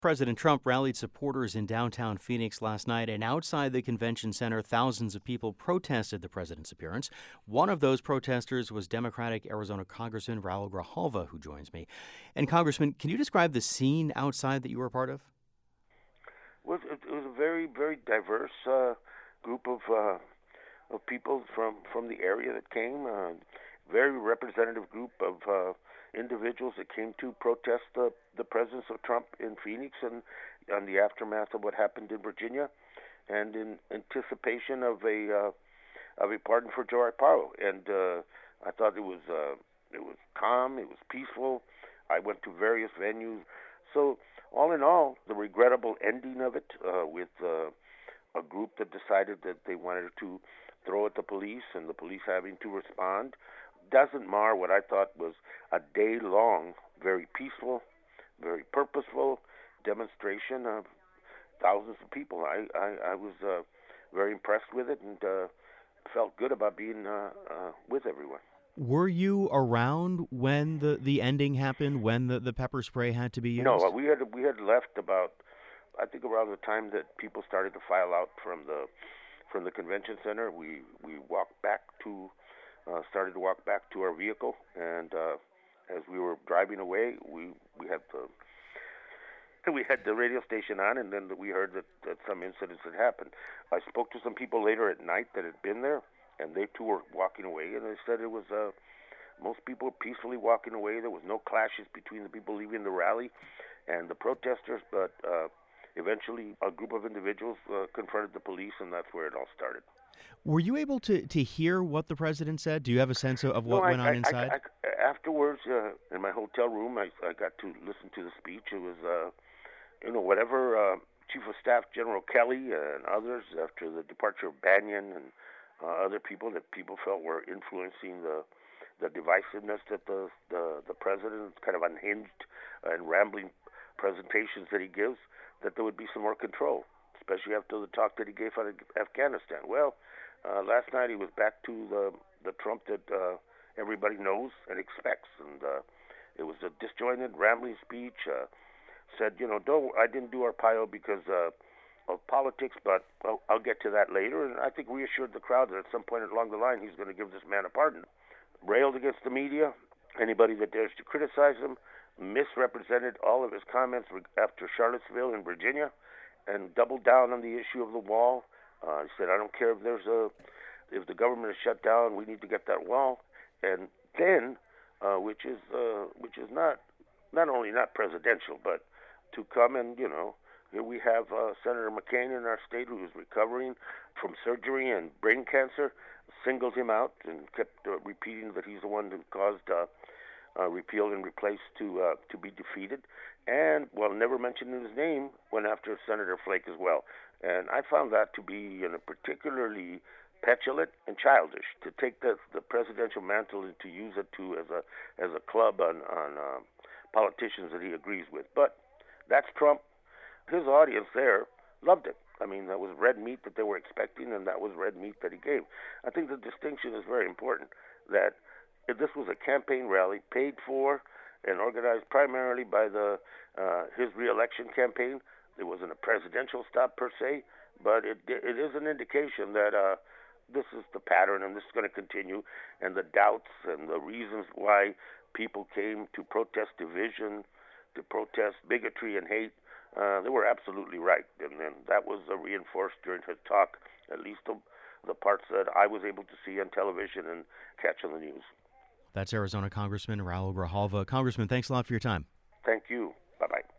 President Trump rallied supporters in downtown Phoenix last night, and outside the convention center, thousands of people protested the president's appearance. One of those protesters was Democratic Arizona Congressman Raul Grijalva, who joins me. And Congressman, can you describe the scene outside that you were a part of? Well, it was a very, very diverse group of people from the area that came. Very representative group of individuals that came to protest the presence of Trump in Phoenix and on the aftermath of what happened in Virginia, and in anticipation of a pardon for Joe Arpaio. And I thought it was calm, it was peaceful. I went to various venues. So all in all, the regrettable ending of it with a group that decided that they wanted to throw at the police and the police having to respond doesn't mar what I thought was a day-long, very peaceful, very purposeful demonstration of thousands of people. I was very impressed with it and felt good about being with everyone. Were you around when the ending happened, when the pepper spray had to be used? No, we had left about, I think, around the time that people started to file out from the convention center. We started to walk back to our vehicle, and as we were driving away, we had the radio station on, and then we heard that some incidents had happened. I spoke to some people later at night that had been there, and they too were walking away, and they said it was most people were peacefully walking away. There was no clashes between the people leaving the rally and the protesters, but eventually a group of individuals confronted the police, and that's where it all started. Were you able to hear what the president said? Do you have a sense of what went on inside? Afterwards, in my hotel room, I got to listen to the speech. It was, whatever Chief of Staff General Kelly and others, after the departure of Bannon and other people that people felt were influencing the divisiveness that the president, kind of unhinged and rambling presentations that he gives, that there would be some more control, especially after the talk that he gave on Afghanistan. Well, last night he was back to the Trump that everybody knows and expects, and it was a disjointed, rambling speech. Said, I didn't do Arpaio because of politics, but I'll get to that later. And I think reassured the crowd that at some point along the line he's going to give this man a pardon. Railed against the media, anybody that dares to criticize him, misrepresented all of his comments after Charlottesville in Virginia, and doubled down on the issue of the wall. He said, I don't care if the government is shut down, we need to get that wall. And then, which is not only not presidential, but to come and, here we have Senator McCain in our state who is recovering from surgery and brain cancer, singled him out and kept repeating that he's the one who caused repeal and replace to be defeated, and never mentioning his name, went after Senator Flake as well. And I found that to be particularly petulant and childish, to take the presidential mantle and to use it as a club on politicians that he agrees with. But that's Trump. His audience there loved it. I mean, that was red meat that they were expecting, and that was red meat that he gave. I think the distinction is very important, that this was a campaign rally paid for and organized primarily by his re-election campaign. It wasn't a presidential stop per se, but it is an indication that this is the pattern and this is going to continue, and the doubts and the reasons why people came to protest division, to protest bigotry and hate, they were absolutely right. And then that was reinforced during his talk, at least the parts that I was able to see on television and catch on the news. That's Arizona Congressman Raul Grijalva. Congressman, thanks a lot for your time. Thank you. Bye-bye.